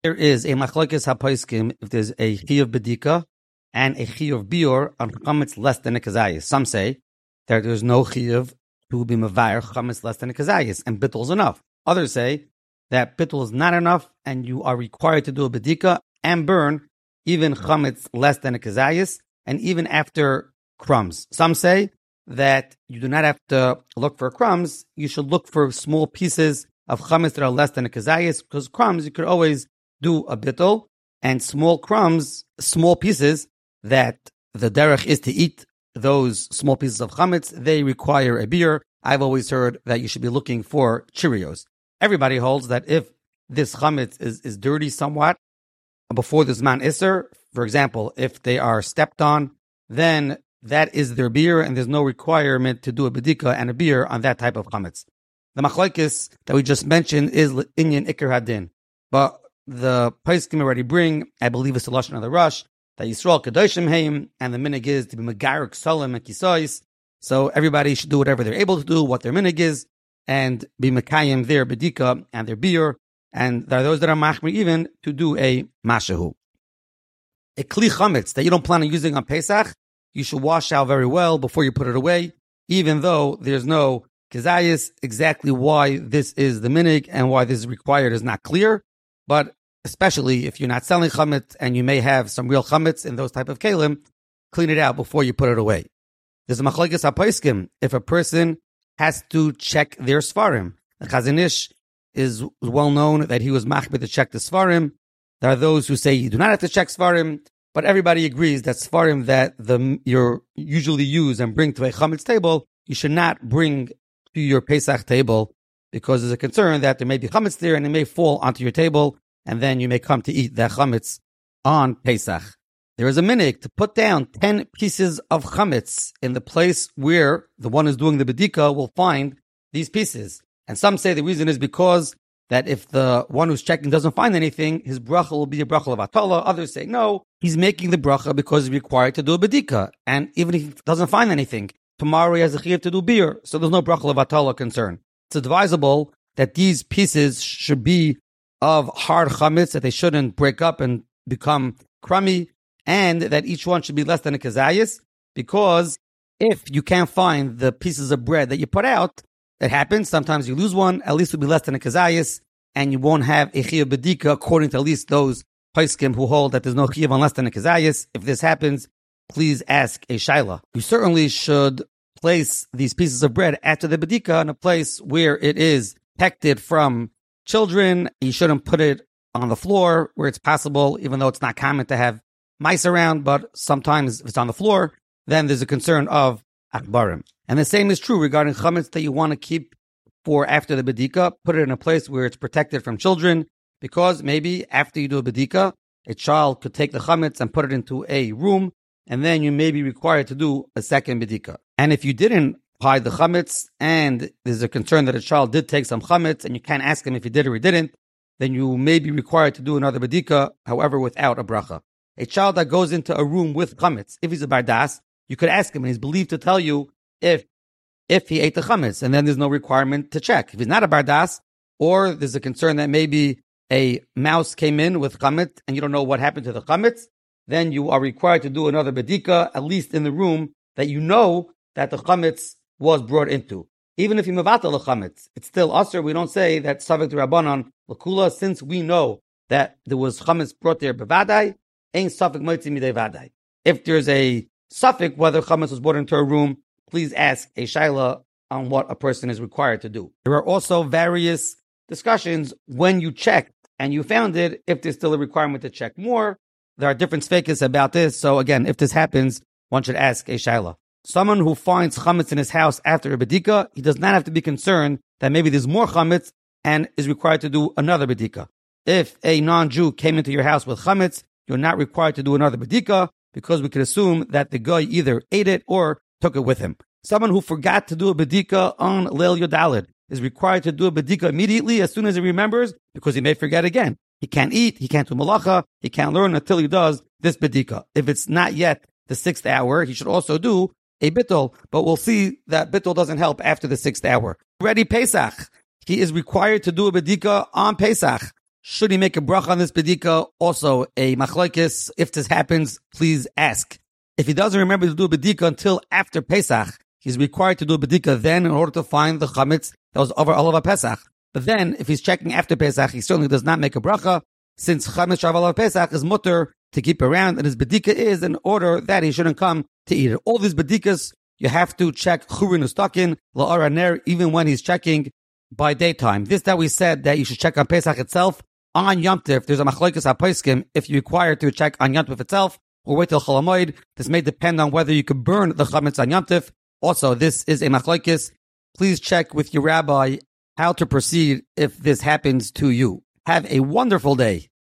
There is a machlokes hapoiskim if there's a chiyuv bedika and a chiyuv biur on chametz less than a kazayis. Some say that there's no chiyuv to be mavayer chametz less than a kazayis, and bittul is enough. Others say that bittul is not enough, and you are required to do a bedika and burn even chametz less than a kazayis, and even after crumbs. Some say that you do not have to look for crumbs. You should look for small pieces of chametz that are less than a kazayis, because crumbs you could always do a bittul, and small crumbs, small pieces that the derech is to eat those small pieces of chametz, they require a beer. I've always heard that you should be looking for Cheerios. Everybody holds that if this chametz is dirty somewhat before the Zman Isser, for example, if they are stepped on, then that is their beer, and there's no requirement to do a bedika and a beer on that type of chametz. The machlokes that we just mentioned is inyan ikar hadin, but the poskim already bring, I believe it's the lashon of the Rush, that Yisrael kadoshim heim, and the minig is to be megarek solim and kisois. So everybody should do whatever they're able to do, what their minig is, and be mekayim their bedika and their beer. And there are those that are machmir even to do a mashahu. A kli chametz that you don't plan on using on Pesach, you should wash out very well before you put it away, even though there's no kazayis. Exactly why this is the minig and why this is required is not clear. But especially if you're not selling chametz and you may have some real chametz in those type of kalim, clean it out before you put it away. There's a machlokes hapoiskim if a person has to check their svarim. The Chazon Ish is well known that he was machbid to check the svarim. There are those who say you do not have to check svarim, but everybody agrees that svarim that you usually use and bring to a chametz table, you should not bring to your Pesach table, because there's a concern that there may be chametz there and it may fall onto your table, and then you may come to eat that chametz on Pesach. There is a minig to put down 10 pieces of chametz in the place where the one who's doing the bedika will find these pieces. And some say the reason is because that if the one who's checking doesn't find anything, his bracha will be a bracha of atala. Others say no, he's making the bracha because he's required to do a bedika, and even if he doesn't find anything, tomorrow he has a chiyuv to do beer, so there's no bracha of atala concern. It's advisable that these pieces should be of hard chametz, that they shouldn't break up and become crummy, and that each one should be less than a kazayis, because if you can't find the pieces of bread that you put out, it happens. Sometimes you lose one, at least it'll be less than a kazayis, and you won't have a chiyuv bedika, according to at least those poskim who hold that there's no chiyuv on less than a kazayis. If this happens, please ask a shaila. You certainly should place these pieces of bread after the bedika in a place where it is protected from children. You shouldn't put it on the floor where it's possible, even though it's not common to have mice around, but sometimes if it's on the floor, then there's a concern of akbarim. And the same is true regarding chametz that you want to keep for after the bedika. Put it in a place where it's protected from children, because maybe after you do a bedika, a child could take the chametz and put it into a room, and then you may be required to do a second bedika. And if you didn't hide the chametz, and there's a concern that a child did take some chametz, and you can't ask him if he did or he didn't, then you may be required to do another bedika, however, without a bracha. A child that goes into a room with chametz, if he's a bardas, you could ask him, and he's believed to tell you if he ate the chametz, and then there's no requirement to check. If he's not a bardas, or there's a concern that maybe a mouse came in with chametz, and you don't know what happened to the chametz, then you are required to do another bedika, at least in the room that you know that the chametz was brought into. Even if you mevatel the chametz, it's still usher. We don't say that savek d'Rabbanan l'kula, since we know that there was chametz brought there bevadai, ain't safek moitzi midei vadai. If there's a safek whether chametz was brought into a room, please ask a shaila on what a person is required to do. There are also various discussions when you checked and you found it, if there's still a requirement to check more. There are different sfekes about this. So again, if this happens, one should ask a shaila. Someone who finds chametz in his house after a bedika, he does not have to be concerned that maybe there's more chametz and is required to do another bedika. If a non-Jew came into your house with chametz, you're not required to do another bedika, because we could assume that the guy either ate it or took it with him. Someone who forgot to do a bedika on Leil Yodalid is required to do a bedika immediately as soon as he remembers, because he may forget again. He can't eat, he can't do malacha, he can't learn until he does this bedika. If it's not yet the 6th hour, he should also do a bittul, but we'll see that bittul doesn't help after the 6th hour. Ready Pesach. He is required to do a bedika on Pesach. Should he make a bracha on this bedika? Also, a machlokes. If this happens, please ask. If he doesn't remember to do a bedika until after Pesach, he's required to do a bedika then in order to find the chametz that was over Olav Pesach. But then, if he's checking after Pesach, he certainly does not make a bracha, since chametz shar Olav Pesach is mutter to keep around, and his bedika is in order that he shouldn't come to eat it. All these bedikas, you have to check churin ustakin, la'ara ner, even when he's checking by daytime. This that we said that you should check on Pesach itself. On Yom Tov, there's a machlokes haposkim if you're required to check on Yom Tov itself, or wait till Chol Hamoed. This may depend on whether you could burn the chametz on Yom Tov. Also, this is a machlokes. Please check with your rabbi how to proceed if this happens to you. Have a wonderful day.